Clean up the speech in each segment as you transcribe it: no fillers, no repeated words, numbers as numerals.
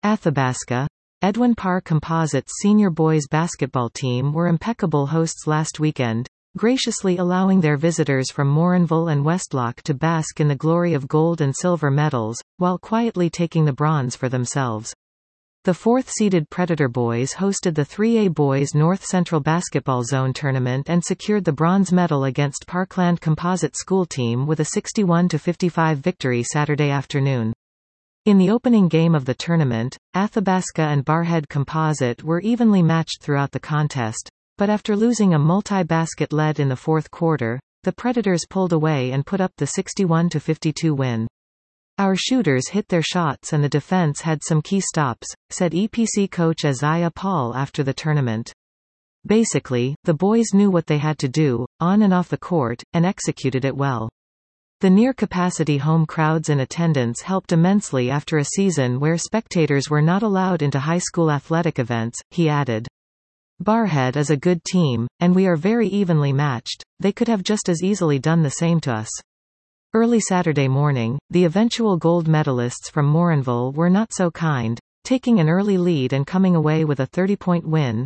Athabasca. Edwin Parr Composites senior boys basketball team were impeccable hosts last weekend, graciously allowing their visitors from Morinville and Westlock to bask in the glory of gold and silver medals, while quietly taking the bronze for themselves. The fourth-seeded Predator boys hosted the 3A Boys North Central Basketball Zone tournament and secured the bronze medal against Parkland Composite School team with a 61-55 victory Saturday afternoon. In the opening game of the tournament, Athabasca and Barrhead Composite were evenly matched throughout the contest, but after losing a multi-basket lead in the fourth quarter, the Predators pulled away and put up the 61-52 win. Our shooters hit their shots and the defense had some key stops, said EPC coach Isaiah Paul after the tournament. Basically, the boys knew what they had to do, on and off the court, and executed it well. The near-capacity home crowds in attendance helped immensely after a season where spectators were not allowed into high school athletic events, he added. Barrhead is a good team, and we are very evenly matched. They could have just as easily done the same to us. Early Saturday morning, the eventual gold medalists from Morinville were not so kind, taking an early lead and coming away with a 30-point win,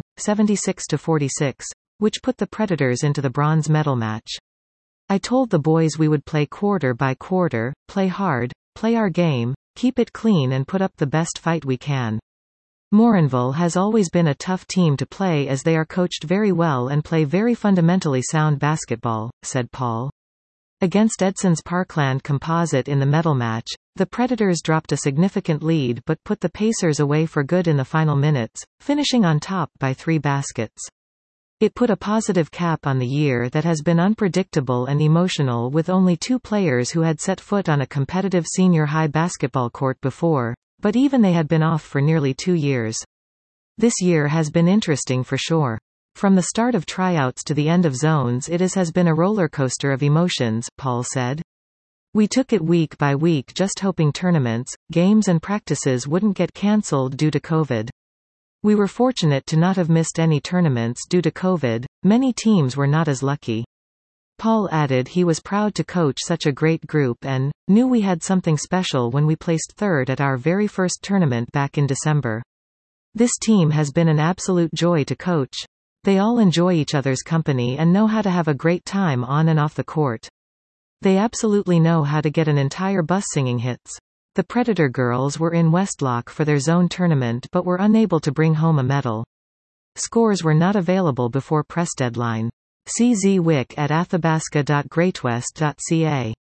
76-46, which put the Predators into the bronze medal match. I told the boys we would play quarter by quarter, play hard, play our game, keep it clean and put up the best fight we can. Morinville has always been a tough team to play as they are coached very well and play very fundamentally sound basketball, said Paul. Against Edson's Parkland Composite in the medal match, the Predators dropped a significant lead but put the Pacers away for good in the final minutes, finishing on top by 3 baskets. It put a positive cap on the year that has been unpredictable and emotional with only 2 players who had set foot on a competitive senior high basketball court before, but even they had been off for nearly 2 years. This year has been interesting for sure. From the start of tryouts to the end of zones it has been a roller coaster of emotions, Paul said. We took it week by week just hoping tournaments, games and practices wouldn't get cancelled due to COVID. We were fortunate to not have missed any tournaments due to COVID, many teams were not as lucky. Paul added he was proud to coach such a great group and knew we had something special when we placed third at our very first tournament back in December. This team has been an absolute joy to coach. They all enjoy each other's company and know how to have a great time on and off the court. They absolutely know how to get an entire bus singing hits. The Predator girls were in Westlock for their zone tournament but were unable to bring home a medal. Scores were not available before press deadline. See Zwick at athabasca.greatwest.ca.